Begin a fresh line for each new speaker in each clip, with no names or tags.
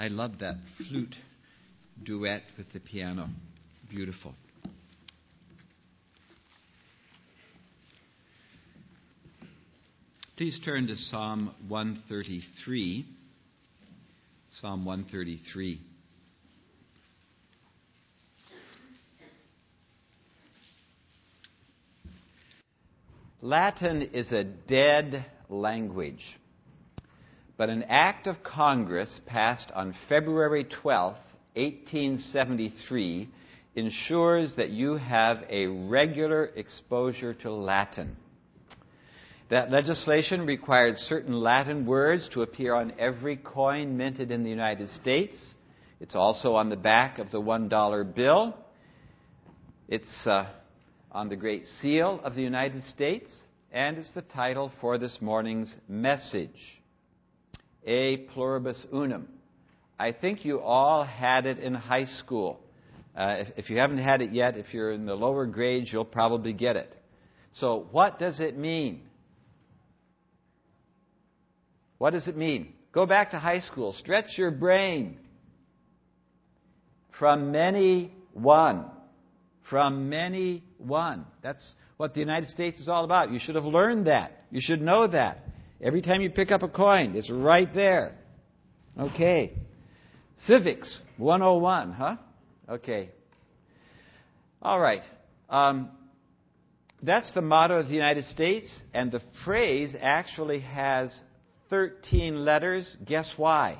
I love that flute duet with the piano. Beautiful. Please turn to Psalm 133. Psalm 133. Latin is a dead language, but an act of Congress passed on February 12, 1873, ensures that you have a regular exposure to Latin. That legislation required certain Latin words to appear on every coin minted in the United States. It's also on the back of the $1 bill. It's on the Great Seal of the United States, and it's the title for this morning's message, E Pluribus Unum. I think you all had it in high school. If you haven't had it yet, if you're in the lower grades, you'll probably get it. So what does it mean? What does it mean? Go back to high school. Stretch your brain. From many, one. From many, one. That's what the United States is all about. You should have learned that. You should know that. Every time you pick up a coin, it's right there. Okay. Civics 101, huh? Okay. All right. That's the motto of the United States, and the phrase actually has 13 letters. Guess why?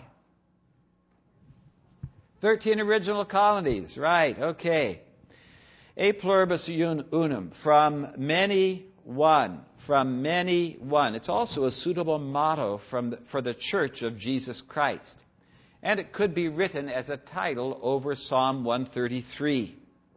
13 original colonies. Right, okay. E pluribus unum. From many, one. From many, one. It's also a suitable motto for the Church of Jesus Christ. And it could be written as a title over Psalm 133.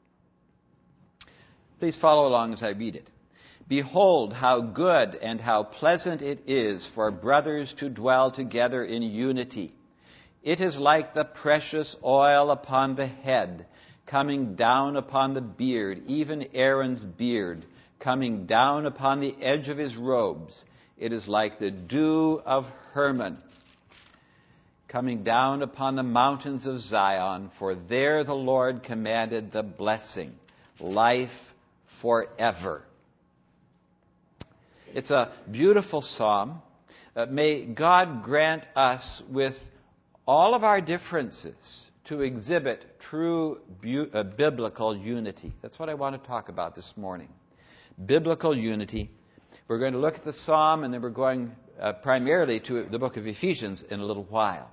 Please follow along as I read it. Behold, how good and how pleasant it is for brothers to dwell together in unity. It is like the precious oil upon the head, coming down upon the beard, even Aaron's beard, coming down upon the edge of his robes. It is like the dew of Hermon, coming down upon the mountains of Zion, for there the Lord commanded the blessing, life forever. It's a beautiful psalm. May God grant us, with all of our differences, to exhibit true biblical unity. That's what I want to talk about this morning. Biblical unity. We're going to look at the psalm, and then we're going primarily to the book of Ephesians in a little while.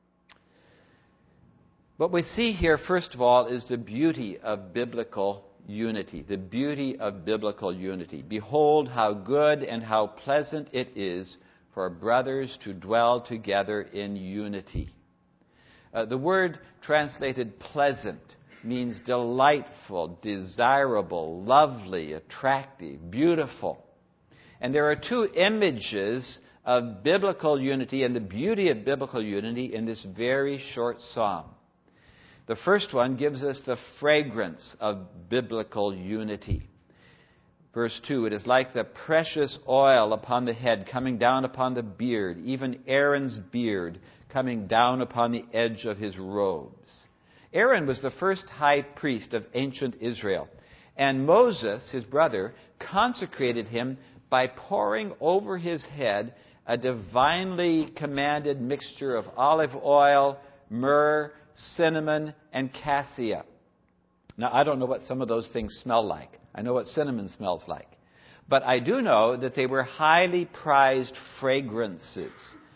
What we see here, first of all, is the beauty of biblical unity. The beauty of biblical unity. Behold, how good and how pleasant it is for brothers to dwell together in unity. The word translated pleasant means delightful, desirable, lovely, attractive, beautiful. And there are two images of biblical unity and the beauty of biblical unity in this very short psalm. The first one gives us the fragrance of biblical unity. Verse 2, it is like the precious oil upon the head, coming down upon the beard, even Aaron's beard, coming down upon the edge of his robes. Aaron was the first high priest of ancient Israel, and Moses, his brother, consecrated him by pouring over his head a divinely commanded mixture of olive oil, myrrh, cinnamon, and cassia. Now, I don't know what some of those things smell like. I know what cinnamon smells like. But I do know that they were highly prized fragrances.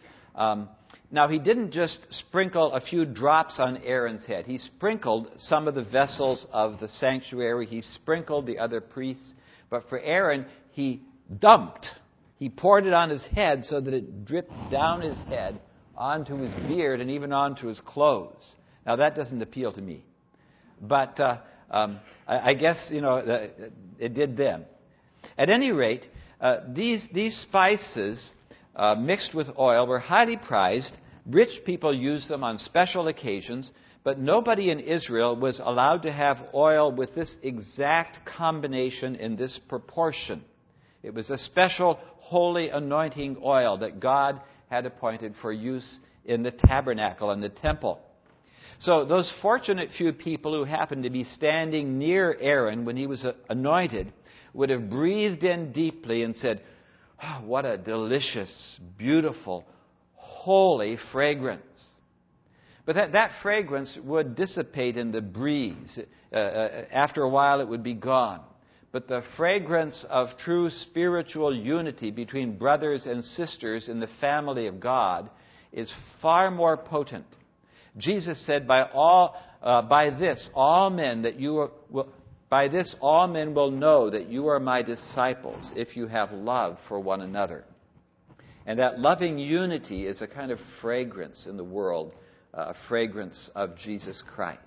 Now, he didn't just sprinkle a few drops on Aaron's head. He sprinkled some of the vessels of the sanctuary. He sprinkled the other priests. But for Aaron, he poured it on his head so that it dripped down his head onto his beard and even onto his clothes. Now, that doesn't appeal to me. But I guess, it did them. At any rate, these spices mixed with oil were highly prized. Rich people used them on special occasions, but nobody in Israel was allowed to have oil with this exact combination in this proportion. It was a special holy anointing oil that God had appointed for use in the tabernacle and the temple. So those fortunate few people who happened to be standing near Aaron when he was anointed would have breathed in deeply and said, "Oh, what a delicious, beautiful, holy fragrance." But that fragrance would dissipate in the breeze. After a while, it would be gone. But the fragrance of true spiritual unity between brothers and sisters in the family of God is far more potent. Jesus said, by this all men will know that you are my disciples if you have love for one another. And that loving unity is a kind of fragrance in the world, a fragrance of Jesus Christ.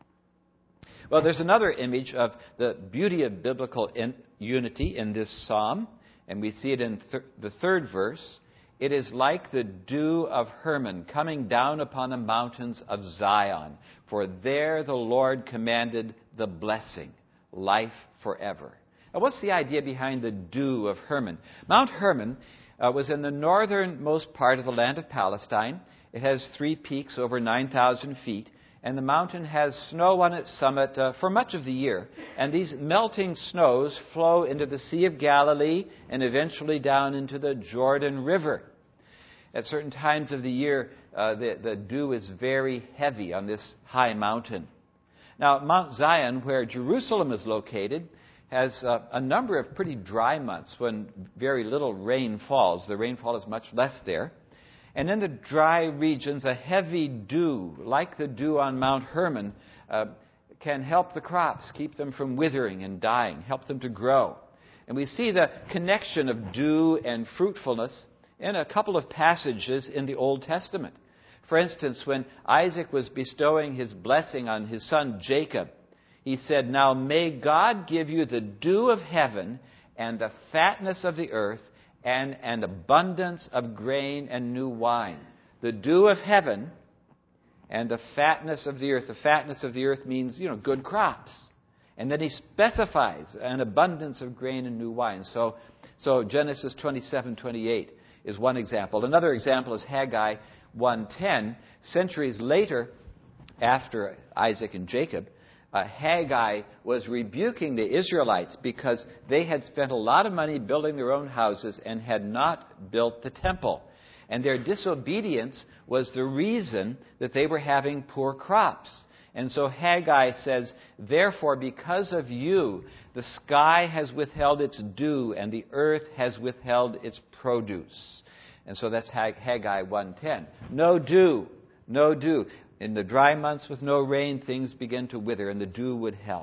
Well, there's another image of the beauty of biblical unity in this psalm, and we see it in the third verse. It is like the dew of Hermon coming down upon the mountains of Zion, for there the Lord commanded the blessing, life forever. Now, what's the idea behind the dew of Hermon? Mount Hermon was in the northernmost part of the land of Palestine. It has 3 peaks over 9,000 feet. And the mountain has snow on its summit for much of the year. And these melting snows flow into the Sea of Galilee and eventually down into the Jordan River. At certain times of the year, the dew is very heavy on this high mountain. Now, Mount Zion, where Jerusalem is located, has a number of pretty dry months when very little rain falls. The rainfall is much less there. And in the dry regions, a heavy dew, like the dew on Mount Hermon, can help the crops, keep them from withering and dying, help them to grow. And we see the connection of dew and fruitfulness in a couple of passages in the Old Testament. For instance, when Isaac was bestowing his blessing on his son Jacob, he said, "Now may God give you the dew of heaven and the fatness of the earth, and an abundance of grain and new wine." The dew of heaven and the fatness of the earth. The fatness of the earth means, good crops. And then he specifies an abundance of grain and new wine. So Genesis 27:28 is one example. Another example is Haggai 1:10. Centuries later, after Isaac and Jacob, Haggai was rebuking the Israelites because they had spent a lot of money building their own houses and had not built the temple. And their disobedience was the reason that they were having poor crops. And so Haggai says, "Therefore, because of you, the sky has withheld its dew and the earth has withheld its produce." And so that's Haggai 1:10. No dew, no dew. In the dry months with no rain, things begin to wither, and the dew would help.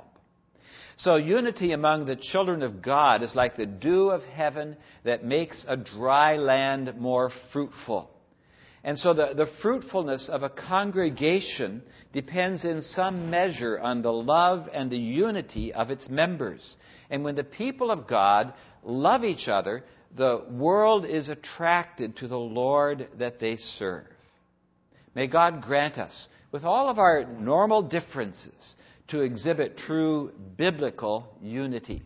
So unity among the children of God is like the dew of heaven that makes a dry land more fruitful. And so the fruitfulness of a congregation depends in some measure on the love and the unity of its members. And when the people of God love each other, the world is attracted to the Lord that they serve. May God grant us, with all of our normal differences, to exhibit true biblical unity.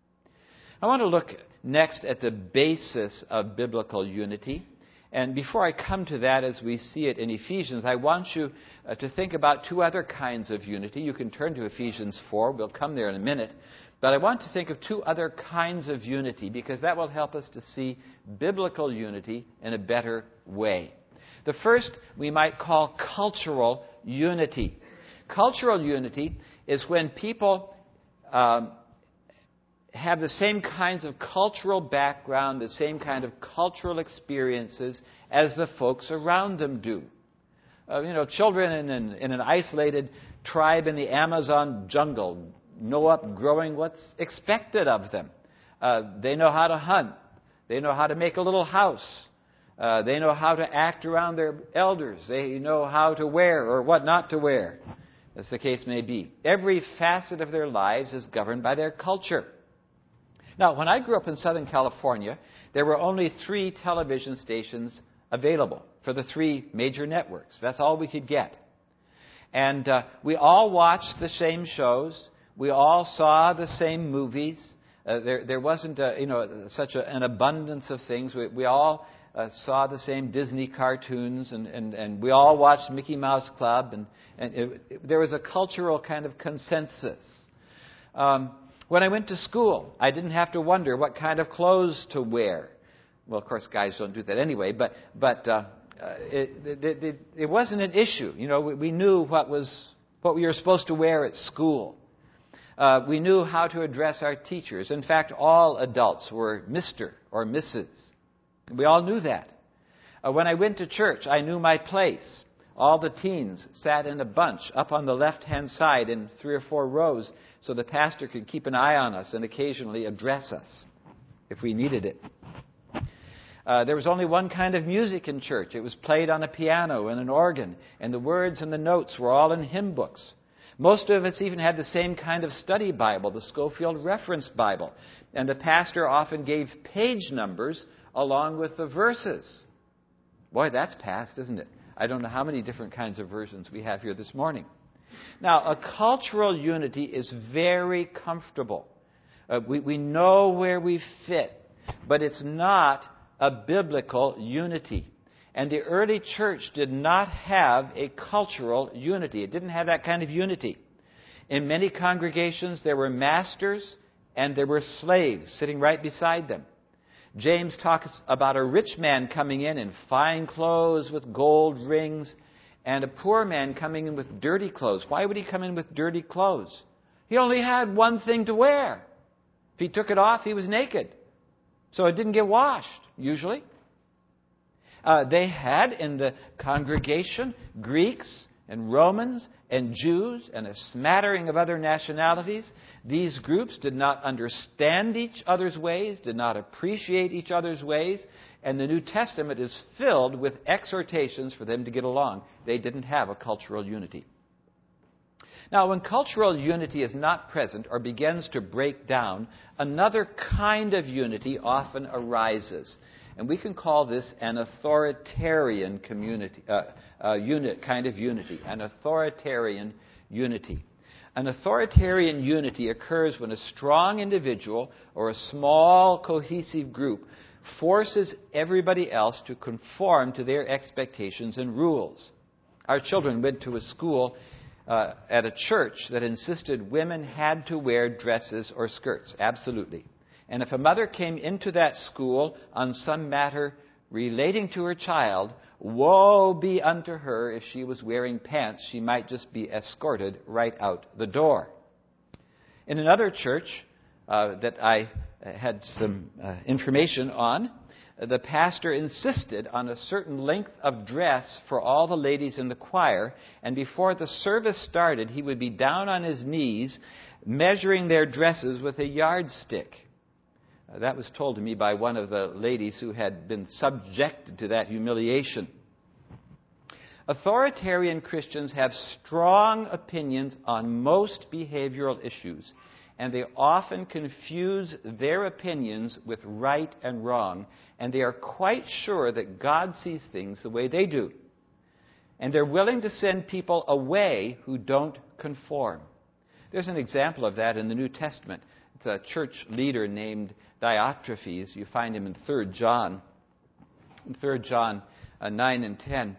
I want to look next at the basis of biblical unity. And before I come to that as we see it in Ephesians, I want you to think about 2 other kinds of unity. You can turn to Ephesians 4. We'll come there in a minute. But I want to think of 2 other kinds of unity because that will help us to see biblical unity in a better way. The first we might call cultural unity. Cultural unity is when people have the same kinds of cultural background, the same kind of cultural experiences as the folks around them do. Children in an isolated tribe in the Amazon jungle know up growing what's expected of them. They know how to hunt. They know how to make a little house. They know how to act around their elders. They know how to wear or what not to wear, as the case may be. Every facet of their lives is governed by their culture. Now, when I grew up in Southern California, there were only 3 television stations available for the 3 major networks. That's all we could get. And we all watched the same shows. We all saw the same movies. There wasn't such an abundance of things. We all saw the same Disney cartoons, and we all watched Mickey Mouse Club, and there was a cultural kind of consensus. When I went to school, I didn't have to wonder what kind of clothes to wear. Well, of course, guys don't do that anyway, but it wasn't an issue. You know, we knew what we were supposed to wear at school. We knew how to address our teachers. In fact, all adults were Mr. or Mrs. We all knew that. When I went to church, I knew my place. All the teens sat in a bunch up on the left-hand side in 3 or 4 rows so the pastor could keep an eye on us and occasionally address us if we needed it. There was only one kind of music in church. It was played on a piano and an organ, and the words and the notes were all in hymn books. Most of us even had the same kind of study Bible, the Schofield Reference Bible, and the pastor often gave page numbers along with the verses. Boy, that's past, isn't it? I don't know how many different kinds of versions we have here this morning. Now, a cultural unity is very comfortable. We know where we fit, but it's not a biblical unity. And the early church did not have a cultural unity. It didn't have that kind of unity. In many congregations, there were masters and there were slaves sitting right beside them. James talks about a rich man coming in fine clothes with gold rings, and a poor man coming in with dirty clothes. Why would he come in with dirty clothes? He only had one thing to wear. If he took it off, he was naked. So it didn't get washed, usually. They had in the congregation Greeks and Romans and Jews and a smattering of other nationalities. These groups did not understand each other's ways, did not appreciate each other's ways, and the New Testament is filled with exhortations for them to get along. They didn't have a cultural unity. Now, when cultural unity is not present or begins to break down, another kind of unity often arises. And we can call this an authoritarian kind of unity. An authoritarian unity. An authoritarian unity occurs when a strong individual or a small cohesive group forces everybody else to conform to their expectations and rules. Our children went to a school at a church that insisted women had to wear dresses or skirts. Absolutely. And if a mother came into that school on some matter relating to her child, woe be unto her if she was wearing pants. She might just be escorted right out the door. In another church that I had some information on, the pastor insisted on a certain length of dress for all the ladies in the choir, and before the service started, he would be down on his knees measuring their dresses with a yardstick. That was told to me by one of the ladies who had been subjected to that humiliation. Authoritarian Christians have strong opinions on most behavioral issues, and they often confuse their opinions with right and wrong, and they are quite sure that God sees things the way they do. And they're willing to send people away who don't conform. There's an example of that in the New Testament. It's a church leader named Diotrephes. You find him in 3 John. In 3 John 9 and 10,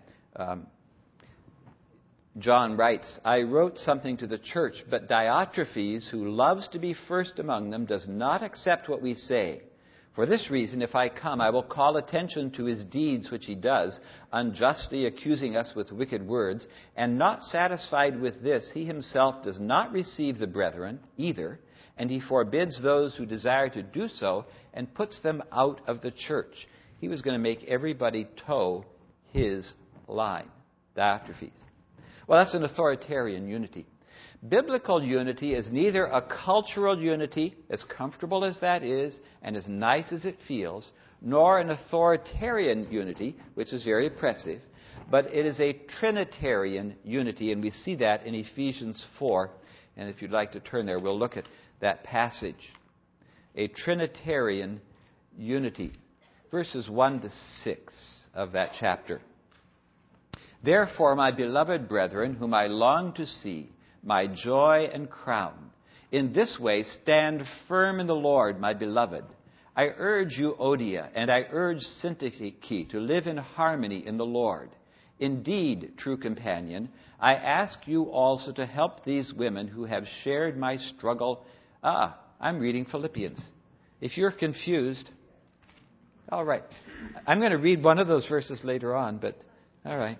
John writes, I wrote something to the church, but Diotrephes, who loves to be first among them, does not accept what we say. For this reason, if I come, I will call attention to his deeds which he does, unjustly accusing us with wicked words. And not satisfied with this, he himself does not receive the brethren either, and he forbids those who desire to do so and puts them out of the church. He was going to make everybody toe his line. Diotrephes. Well, that's an authoritarian unity. Biblical unity is neither a cultural unity, as comfortable as that is and as nice as it feels, nor an authoritarian unity, which is very oppressive, but it is a Trinitarian unity, and we see that in Ephesians 4. And if you'd like to turn there, we'll look at that passage. A Trinitarian unity. Verses 1 to 6 of that chapter. Therefore, my beloved brethren, whom I long to see, my joy and crown, in this way stand firm in the Lord, my beloved. I urge you, Euodia, and I urge Syntyche to live in harmony in the Lord. Indeed, true companion, I ask you also to help these women who have shared my struggle. I'm reading Philippians. If you're confused, all right. I'm going to read one of those verses later on, but all right.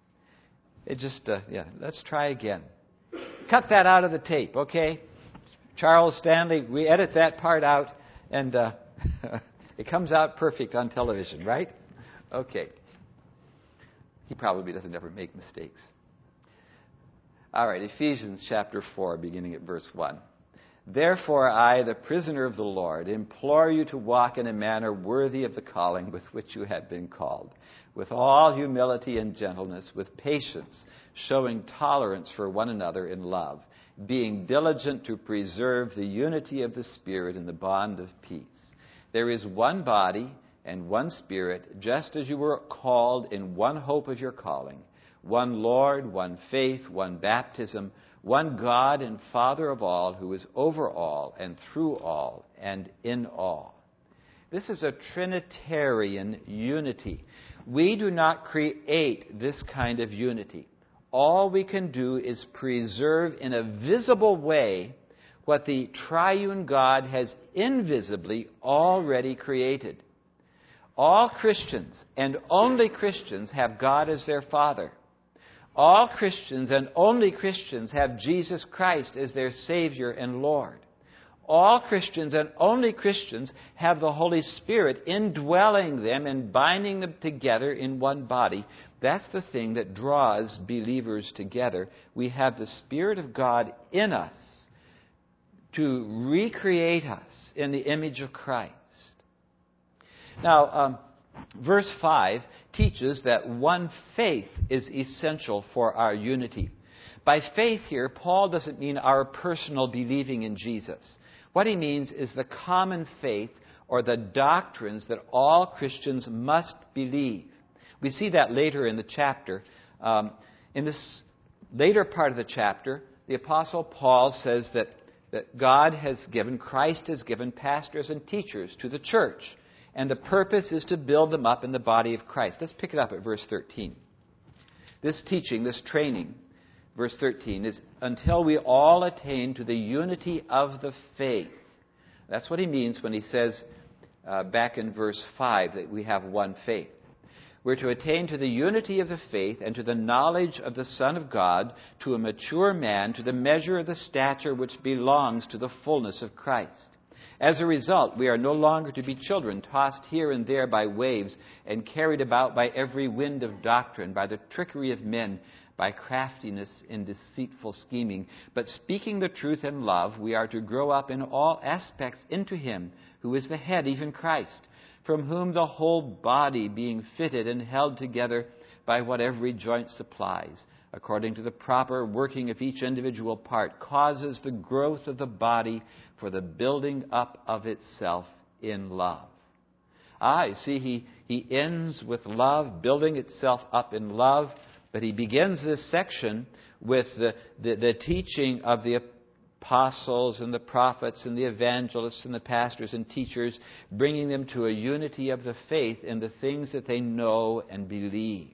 Let's try again. Cut that out of the tape, okay? Charles Stanley, we edit that part out, and it comes out perfect on television, right? Okay. He probably doesn't ever make mistakes. All right, Ephesians chapter 4, beginning at verse 1. Therefore I, the prisoner of the Lord, implore you to walk in a manner worthy of the calling with which you have been called, with all humility and gentleness, with patience, showing tolerance for one another in love, being diligent to preserve the unity of the Spirit in the bond of peace. There is one body and one Spirit, just as you were called in one hope of your calling, one Lord, one faith, one baptism, one God and Father of all, who is over all and through all and in all. This is a Trinitarian unity. We do not create this kind of unity. All we can do is preserve in a visible way what the triune God has invisibly already created. All Christians and only Christians have God as their Father. All Christians and only Christians have Jesus Christ as their Savior and Lord. All Christians and only Christians have the Holy Spirit indwelling them and binding them together in one body. That's the thing that draws believers together. We have the Spirit of God in us to recreate us in the image of Christ. Now, verse 5 teaches that one faith is essential for our unity. By faith here, Paul doesn't mean our personal believing in Jesus. What he means is the common faith or the doctrines that all Christians must believe. We see that later in the chapter. In this later part of the chapter, the Apostle Paul says that God has given, Christ has given pastors and teachers to the church. And the purpose is to build them up in the body of Christ. Let's pick it up at verse 13. This teaching, this training, verse 13, is until we all attain to the unity of the faith. That's what he means when he says back in verse 5 that we have one faith. We're to attain to the unity of the faith and to the knowledge of the Son of God, to a mature man, to the measure of the stature which belongs to the fullness of Christ. As a result, we are no longer to be children, tossed here and there by waves and carried about by every wind of doctrine, by the trickery of men, by craftiness in deceitful scheming. But speaking the truth in love, we are to grow up in all aspects into Him, who is the head, even Christ, from whom the whole body, being fitted and held together by what every joint supplies, according to the proper working of each individual part, causes the growth of the body for the building up of itself in love. You see, he ends with love, building itself up in love, but he begins this section with the teaching of the apostles and the prophets and the evangelists and the pastors and teachers, bringing them to a unity of the faith in the things that they know and believe.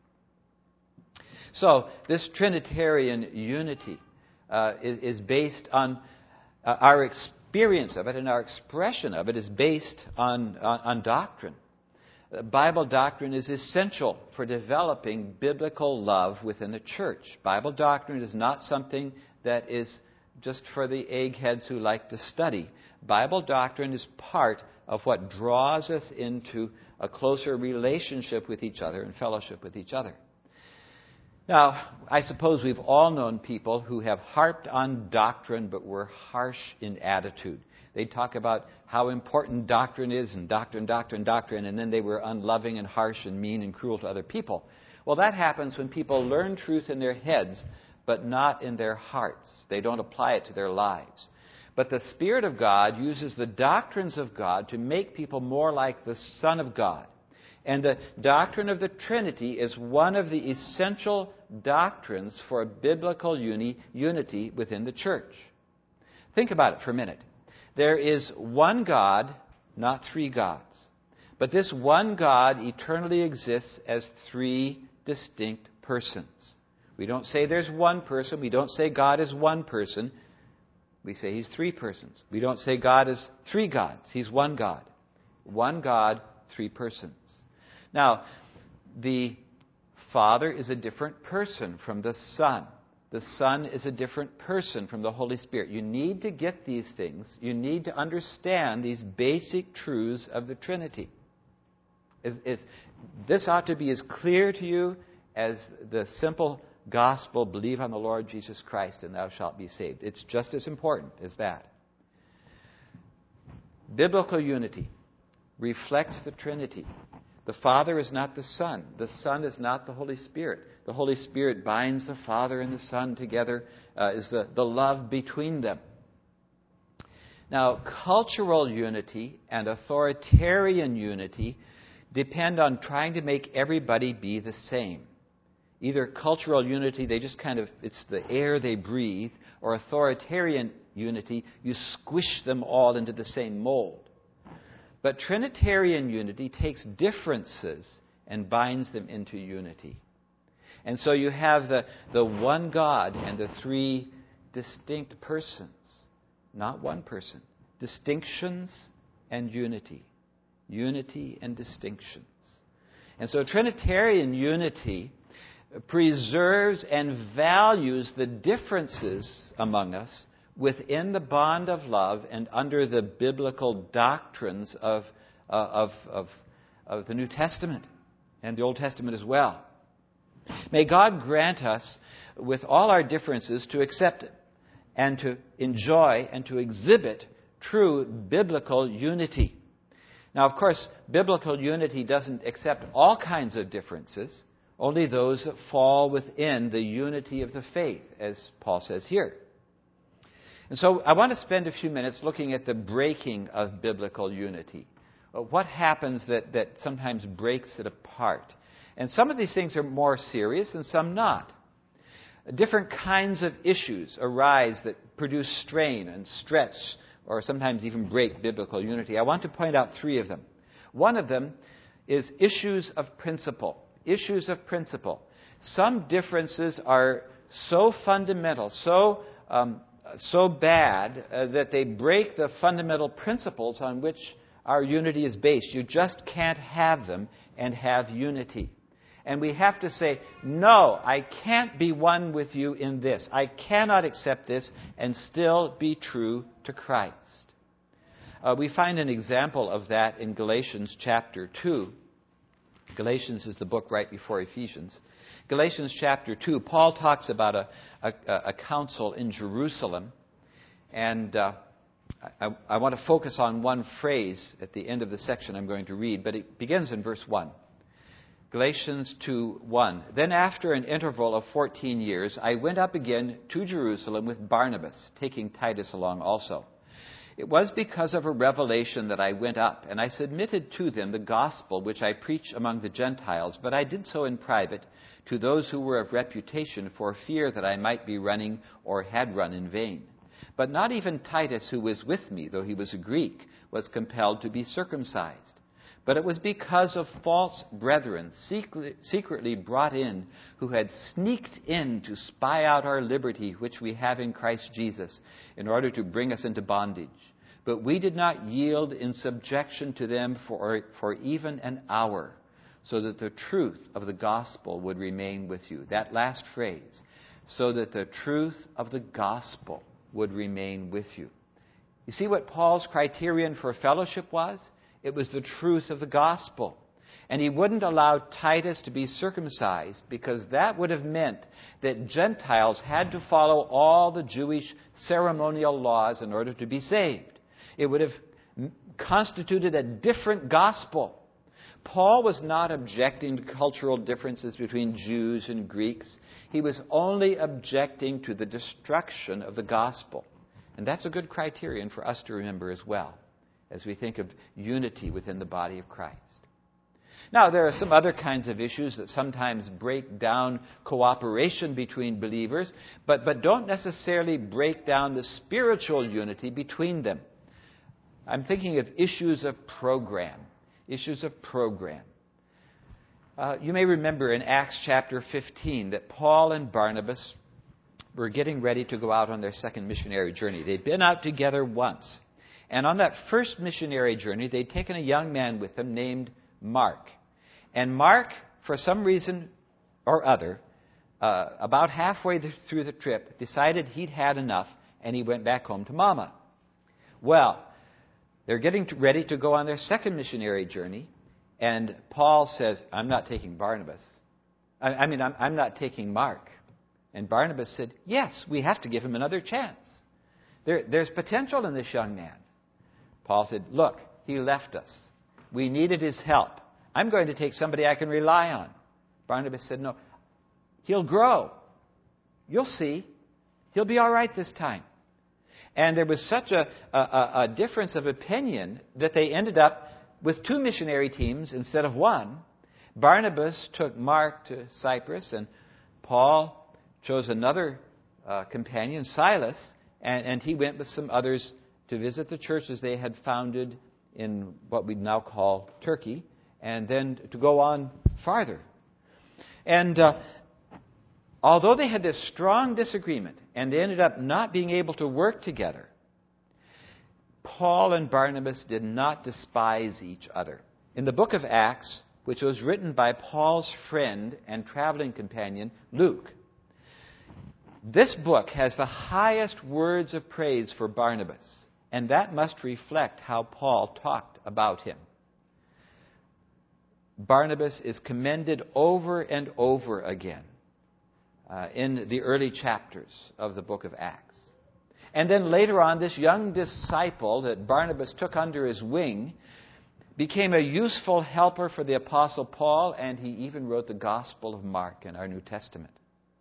So, this Trinitarian unity is based on our experience of it, and our expression of it is based on doctrine. Bible doctrine is essential for developing biblical love within the church. Bible doctrine is not something that is just for the eggheads who like to study. Bible doctrine is part of what draws us into a closer relationship with each other and fellowship with each other. Now, I suppose we've all known people who have harped on doctrine but were harsh in attitude. They talk about how important doctrine is and doctrine, and then they were unloving and harsh and mean and cruel to other people. Well, that happens when people learn truth in their heads but not in their hearts. They don't apply it to their lives. But the Spirit of God uses the doctrines of God to make people more like the Son of God. And the doctrine of the Trinity is one of the essential doctrines for biblical unity within the church. Think about it for a minute. There is one God, not three gods. But this one God eternally exists as three distinct persons. We don't say there's one person. We don't say God is one person. We say He's three persons. We don't say God is three gods. He's one God. One God, three persons. Now, the Father is a different person from the Son. The Son is a different person from the Holy Spirit. You need to get these things. You need to understand these basic truths of the Trinity. This ought to be as clear to you as the simple gospel, believe on the Lord Jesus Christ and thou shalt be saved. It's just as important as that. Biblical unity reflects the Trinity. The Father is not the Son. The Son is not the Holy Spirit. The Holy Spirit binds the Father and the Son together, is the love between them. Now, cultural unity and authoritarian unity depend on trying to make everybody be the same. Either cultural unity, they just it's the air they breathe, or authoritarian unity, you squish them all into the same mold. But Trinitarian unity takes differences and binds them into unity. And so you have the one God and the three distinct persons, not one person. Distinctions and unity. Unity and distinctions. And so Trinitarian unity preserves and values the differences among us within the bond of love and under the biblical doctrines of the New Testament and the Old Testament as well. May God grant us, with all our differences, to accept and to enjoy and to exhibit true biblical unity. Now, of course, biblical unity doesn't accept all kinds of differences, only those that fall within the unity of the faith, as Paul says here. And so I want to spend a few minutes looking at the breaking of biblical unity. What happens that sometimes breaks it apart? And some of these things are more serious and some not. Different kinds of issues arise that produce strain and stretch or sometimes even break biblical unity. I want to point out three of them. One of them is issues of principle. Issues of principle. Some differences are so fundamental, so bad that they break the fundamental principles on which our unity is based. You just can't have them and have unity. And we have to say, no, I can't be one with you in this. I cannot accept this and still be true to Christ. We find an example of that in Galatians chapter 2. Galatians is the book right before Ephesians. Galatians chapter 2, Paul talks about a council in Jerusalem. And I want to focus on one phrase at the end of the section I'm going to read, but it begins in verse 1. Galatians 2:1. Then after an interval of 14 years, I went up again to Jerusalem with Barnabas, taking Titus along also. It was because of a revelation that I went up, and I submitted to them the gospel which I preach among the Gentiles, but I did so in private to those who were of reputation, for fear that I might be running or had run in vain. But not even Titus, who was with me, though he was a Greek, was compelled to be circumcised. But it was because of false brethren secretly brought in, who had sneaked in to spy out our liberty which we have in Christ Jesus, in order to bring us into bondage. But we did not yield in subjection to them for even an hour, so that the truth of the gospel would remain with you. That last phrase, so that the truth of the gospel would remain with you. You see what Paul's criterion for fellowship was? It was the truth of the gospel. And he wouldn't allow Titus to be circumcised, because that would have meant that Gentiles had to follow all the Jewish ceremonial laws in order to be saved. It would have constituted a different gospel. Paul was not objecting to cultural differences between Jews and Greeks. He was only objecting to the destruction of the gospel. And that's a good criterion for us to remember as well, as we think of unity within the body of Christ. Now, there are some other kinds of issues that sometimes break down cooperation between believers, but don't necessarily break down the spiritual unity between them. I'm thinking of issues of program. Issues of program. You may remember in Acts chapter 15 that Paul and Barnabas were getting ready to go out on their second missionary journey. They'd been out together once. And on that first missionary journey, they'd taken a young man with them named Mark. And Mark, for some reason or other, about halfway through the trip, decided he'd had enough, and he went back home to Mama. Well, they're getting ready to go on their second missionary journey, and Paul says, I'm not taking Barnabas. I'm not taking Mark. And Barnabas said, yes, we have to give him another chance. There's potential in this young man. Paul said, look, he left us. We needed his help. I'm going to take somebody I can rely on. Barnabas said, no, he'll grow. You'll see. He'll be all right this time. And there was such a difference of opinion that they ended up with 2 missionary teams instead of 1. Barnabas took Mark to Cyprus, and Paul chose another companion, Silas, and he went with some others to visit the churches they had founded in what we now call Turkey, and then to go on farther. And although they had this strong disagreement, and they ended up not being able to work together, Paul and Barnabas did not despise each other. In the book of Acts, which was written by Paul's friend and traveling companion, Luke, this book has the highest words of praise for Barnabas, and that must reflect how Paul talked about him. Barnabas is commended over and over again in the early chapters of the book of Acts. And then later on, this young disciple that Barnabas took under his wing became a useful helper for the Apostle Paul, and he even wrote the Gospel of Mark in our New Testament.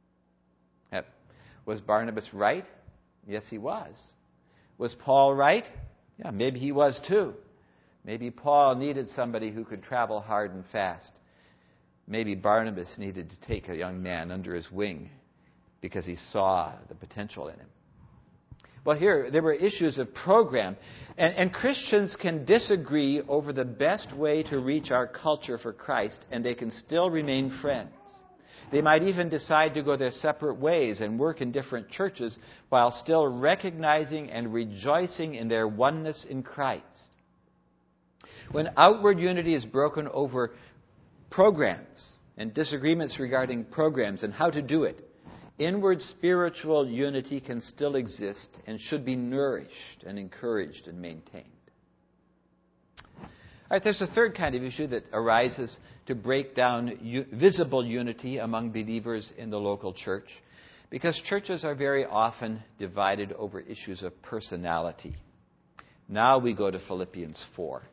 Was Barnabas right? Yes, he was. Was Paul right? Yeah, maybe he was too. Maybe Paul needed somebody who could travel hard and fast. Maybe Barnabas needed to take a young man under his wing because he saw the potential in him. Well, here, there were issues of program. And Christians can disagree over the best way to reach our culture for Christ, and they can still remain friends. They might even decide to go their separate ways and work in different churches while still recognizing and rejoicing in their oneness in Christ. When outward unity is broken over programs and disagreements regarding programs and how to do it, inward spiritual unity can still exist and should be nourished and encouraged and maintained. All right, there's a third kind of issue that arises to break down visible unity among believers in the local church, because churches are very often divided over issues of personality. Now we go to Philippians 4.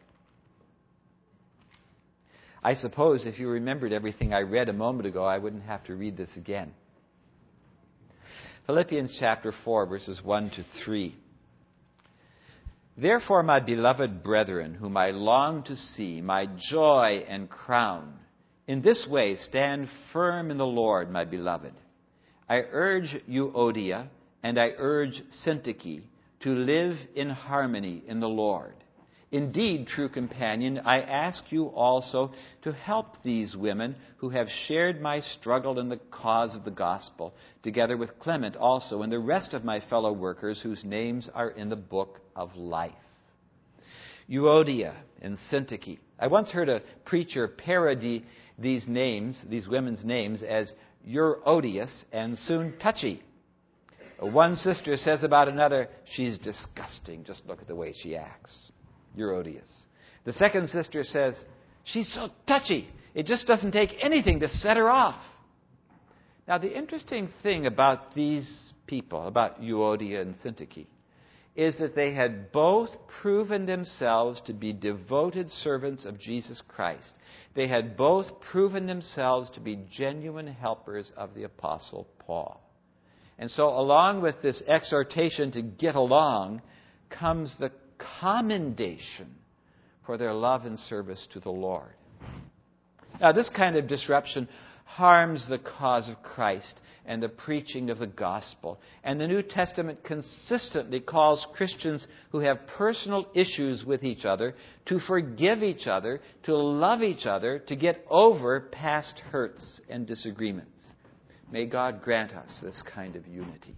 I suppose if you remembered everything I read a moment ago, I wouldn't have to read this again. Philippians chapter 4, verses 1 to 3. Therefore, my beloved brethren, whom I long to see, my joy and crown, in this way stand firm in the Lord, my beloved. I urge Euodia and I urge Syntyche to live in harmony in the Lord. Indeed, true companion, I ask you also to help these women who have shared my struggle in the cause of the gospel, together with Clement also and the rest of my fellow workers whose names are in the book of life. Euodia and Syntyche. I once heard a preacher parody these names, these women's names, as "You're odious and soon touchy." One sister says about another, "She's disgusting. Just look at the way she acts. You're odious." The second sister says, "She's so touchy. It just doesn't take anything to set her off." Now, the interesting thing about these people, about Euodia and Syntyche, is that they had both proven themselves to be devoted servants of Jesus Christ. They had both proven themselves to be genuine helpers of the Apostle Paul. And so along with this exhortation to get along comes the commendation for their love and service to the Lord. Now, this kind of disruption harms the cause of Christ and the preaching of the gospel. And the New Testament consistently calls Christians who have personal issues with each other to forgive each other, to love each other, to get over past hurts and disagreements. May God grant us this kind of unity.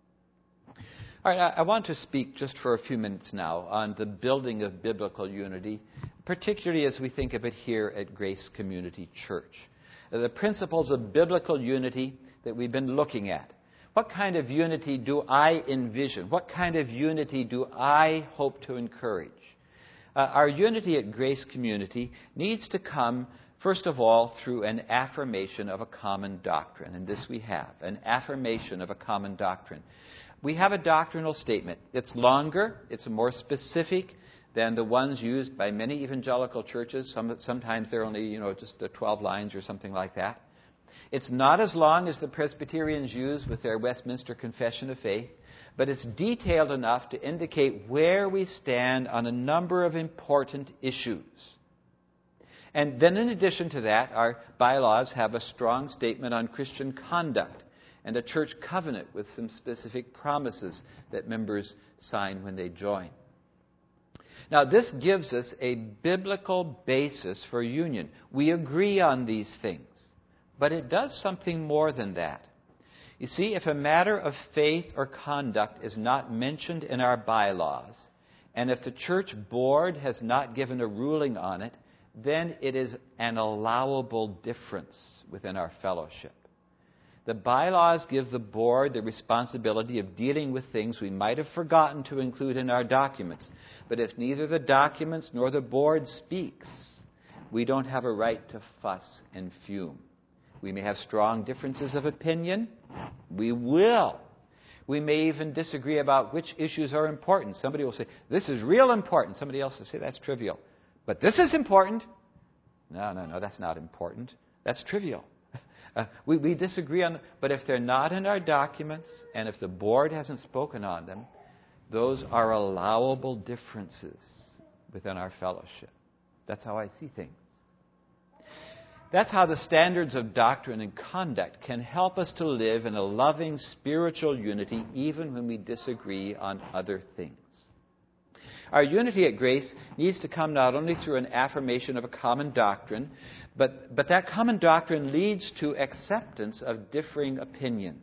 All right, I want to speak just for a few minutes now on the building of biblical unity, particularly as we think of it here at Grace Community Church. The principles of biblical unity that we've been looking at. What kind of unity do I envision? What kind of unity do I hope to encourage? Our unity at Grace Community needs to come, first of all, through an affirmation of a common doctrine. And this we have, an affirmation of a common doctrine. We have a doctrinal statement. It's longer, it's more specific than the ones used by many evangelical churches. Sometimes they're only, just 12 lines or something like that. It's not as long as the Presbyterians use with their Westminster Confession of Faith, but it's detailed enough to indicate where we stand on a number of important issues. And then in addition to that, our bylaws have a strong statement on Christian conduct and a church covenant with some specific promises that members sign when they join. Now, this gives us a biblical basis for union. We agree on these things, but it does something more than that. You see, if a matter of faith or conduct is not mentioned in our bylaws, and if the church board has not given a ruling on it, then it is an allowable difference within our fellowship. The bylaws give the board the responsibility of dealing with things we might have forgotten to include in our documents. But if neither the documents nor the board speaks, we don't have a right to fuss and fume. We may have strong differences of opinion. We will. We may even disagree about which issues are important. Somebody will say, this is real important. Somebody else will say, that's trivial. But this is important. No, that's not important. That's trivial. We disagree on them, but if they're not in our documents, and if the board hasn't spoken on them, those are allowable differences within our fellowship. That's how I see things. That's how the standards of doctrine and conduct can help us to live in a loving spiritual unity even when we disagree on other things. Our unity at Grace needs to come not only through an affirmation of a common doctrine, but that common doctrine leads to acceptance of differing opinions.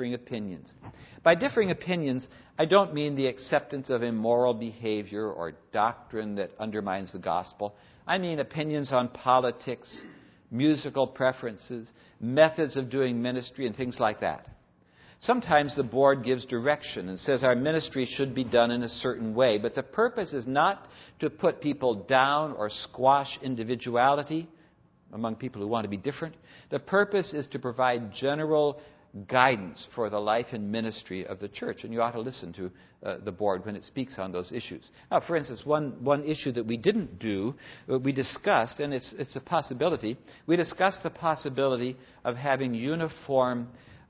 By differing opinions, I don't mean the acceptance of immoral behavior or doctrine that undermines the gospel. I mean opinions on politics, musical preferences, methods of doing ministry, and things like that. Sometimes the board gives direction and says our ministry should be done in a certain way, but the purpose is not to put people down or squash individuality among people who want to be different. The purpose is to provide general guidance for the life and ministry of the church, and you ought to listen to the board when it speaks on those issues. Now, for instance, one issue that we didn't do, we discussed, and it's a possibility, we discussed the possibility of having uniform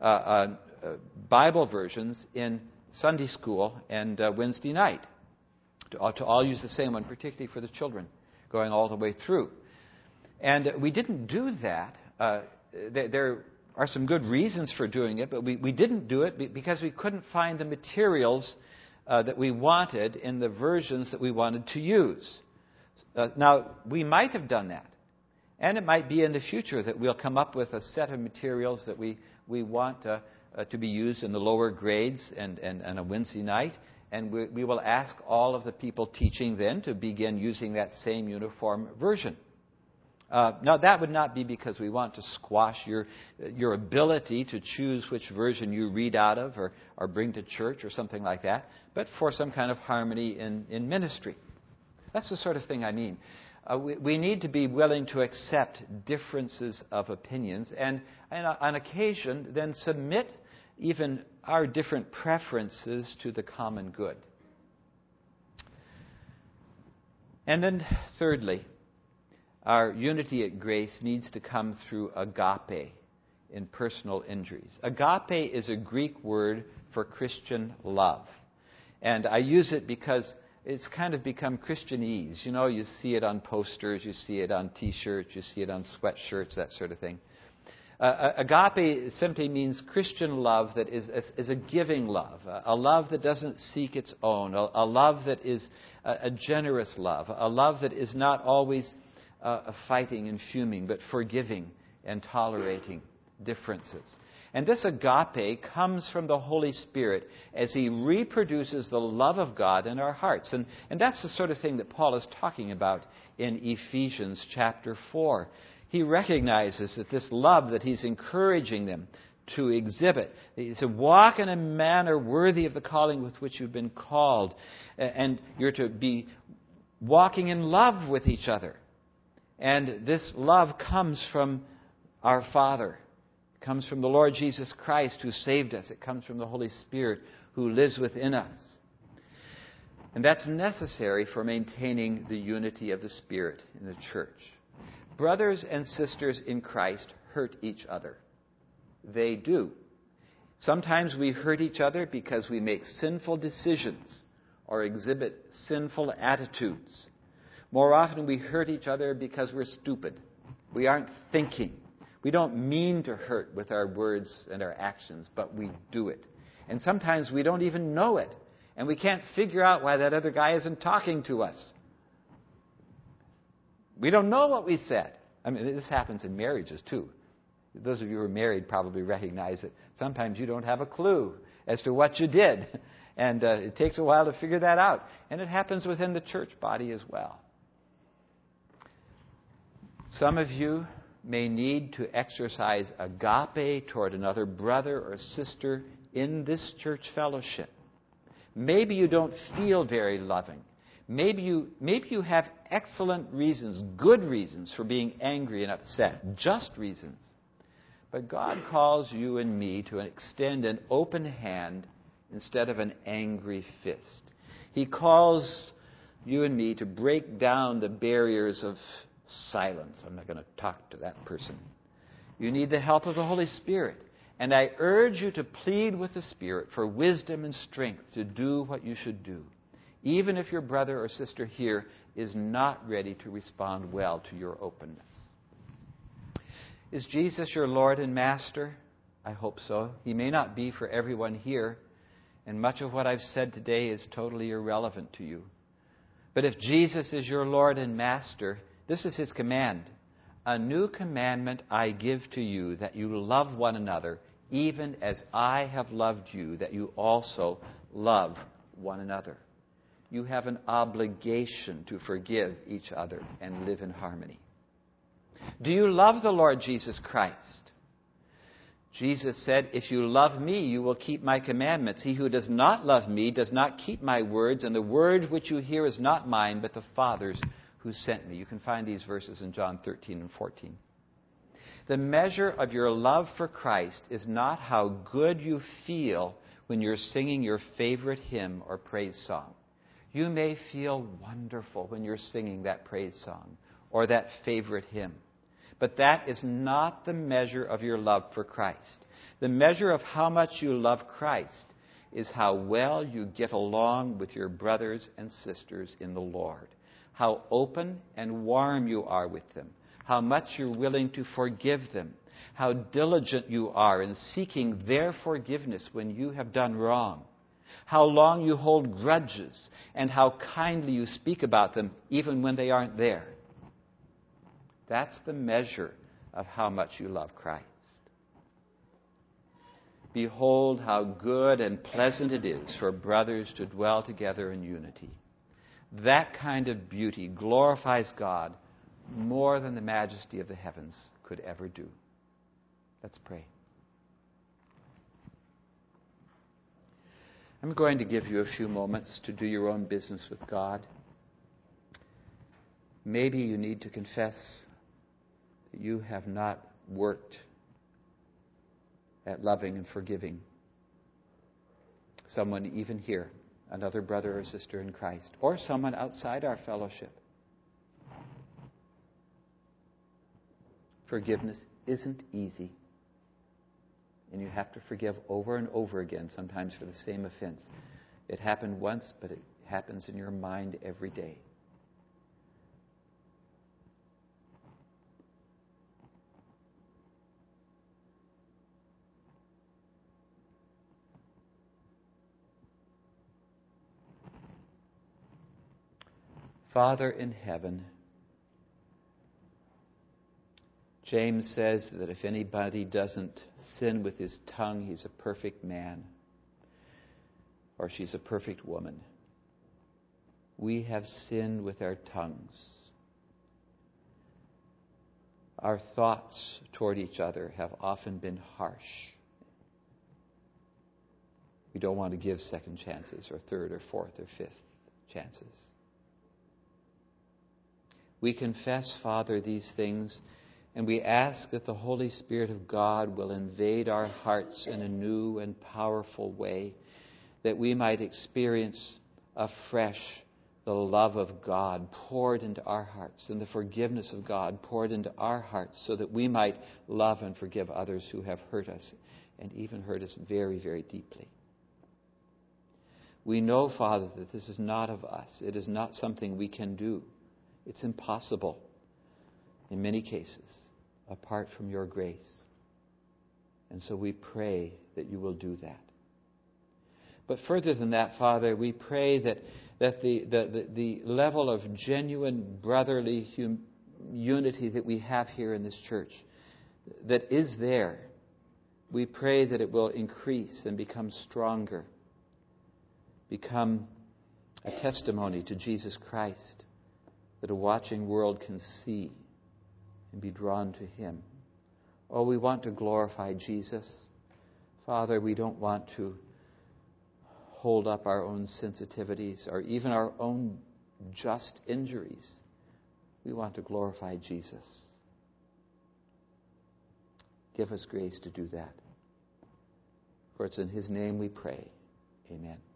Bible versions in Sunday school and Wednesday night, to all use the same one, particularly for the children, going all the way through. And we didn't do that. There are some good reasons for doing it, but we didn't do it because we couldn't find the materials that we wanted in the versions that we wanted to use. Now, we might have done that. And it might be in the future that we'll come up with a set of materials that we want to be used in the lower grades and a Wednesday night. And we will ask all of the people teaching then to begin using that same uniform version. Now, that would not be because we want to squash your ability to choose which version you read out of or bring to church or something like that, but for some kind of harmony in ministry. That's the sort of thing I mean. We need to be willing to accept differences of opinions and on occasion then submit even our different preferences to the common good. And then thirdly, our unity at Grace needs to come through agape in personal injuries. Agape is a Greek word for Christian love. And I use it because it's kind of become Christianese. You know, you see it on posters, you see it on T-shirts, you see it on sweatshirts, that sort of thing. Agape simply means Christian love that is a giving love, a love that doesn't seek its own, a love that is a generous love, a love that is not always fighting and fuming, but forgiving and tolerating differences. And this agape comes from the Holy Spirit as He reproduces the love of God in our hearts. And that's the sort of thing that Paul is talking about in Ephesians chapter 4. He recognizes that this love that he's encouraging them to exhibit, he said, walk in a manner worthy of the calling with which you've been called. And you're to be walking in love with each other. And this love comes from our Father. It comes from the Lord Jesus Christ who saved us. It comes from the Holy Spirit who lives within us. And that's necessary for maintaining the unity of the Spirit in the church. Brothers and sisters in Christ hurt each other. They do. Sometimes we hurt each other because we make sinful decisions or exhibit sinful attitudes. More often we hurt each other because we're stupid. We aren't thinking. We don't mean to hurt with our words and our actions, but we do it. And sometimes we don't even know it. And we can't figure out why that other guy isn't talking to us. We don't know what we said. I mean, this happens in marriages too. Those of you who are married probably recognize that sometimes you don't have a clue as to what you did. And it takes a while to figure that out. And it happens within the church body as well. Some of you may need to exercise agape toward another brother or sister in this church fellowship. Maybe you don't feel very loving. Maybe you have excellent reasons, good reasons for being angry and upset, just reasons. But God calls you and me to extend an open hand instead of an angry fist. He calls you and me to break down the barriers of silence. I'm not going to talk to that person. You need the help of the Holy Spirit. And I urge you to plead with the Spirit for wisdom and strength to do what you should do, even if your brother or sister here is not ready to respond well to your openness. Is Jesus your Lord and Master? I hope so. He may not be for everyone here, and much of what I've said today is totally irrelevant to you. But if Jesus is your Lord and Master, this is His command. A new commandment I give to you, that you love one another, even as I have loved you, that you also love one another. You have an obligation to forgive each other and live in harmony. Do you love the Lord Jesus Christ? Jesus said, if you love me, you will keep my commandments. He who does not love me does not keep my words, and the word which you hear is not mine, but the Father's who sent me. You can find these verses in John 13 and 14. The measure of your love for Christ is not how good you feel when you're singing your favorite hymn or praise song. You may feel wonderful when you're singing that praise song or that favorite hymn. But that is not the measure of your love for Christ. The measure of how much you love Christ is how well you get along with your brothers and sisters in the Lord. How open and warm you are with them. How much you're willing to forgive them. How diligent you are in seeking their forgiveness when you have done wrong. How long you hold grudges and how kindly you speak about them even when they aren't there. That's the measure of how much you love Christ. Behold how good and pleasant it is for brothers to dwell together in unity. That kind of beauty glorifies God more than the majesty of the heavens could ever do. Let's pray. I'm going to give you a few moments to do your own business with God. Maybe you need to confess that you have not worked at loving and forgiving someone even here, another brother or sister in Christ, or someone outside our fellowship. Forgiveness isn't easy. And you have to forgive over and over again, sometimes for the same offense. It happened once, but it happens in your mind every day. Father in heaven, James says that if anybody doesn't sin with his tongue, he's a perfect man, or she's a perfect woman. We have sinned with our tongues. Our thoughts toward each other have often been harsh. We don't want to give second chances or third or fourth or fifth chances. We confess, Father, these things, and we ask that the Holy Spirit of God will invade our hearts in a new and powerful way, that we might experience afresh the love of God poured into our hearts and the forgiveness of God poured into our hearts, so that we might love and forgive others who have hurt us and even hurt us very, very deeply. We know, Father, that this is not of us. It is not something we can do. It's impossible in many cases apart from your grace. And so we pray that you will do that. But further than that, Father, we pray that the level of genuine brotherly unity that we have here in this church, that is there, we pray that it will increase and become stronger, become a testimony to Jesus Christ, that a watching world can see and be drawn to Him. Oh, we want to glorify Jesus. Father, we don't want to hold up our own sensitivities or even our own just injuries. We want to glorify Jesus. Give us grace to do that. For it's in His name we pray. Amen.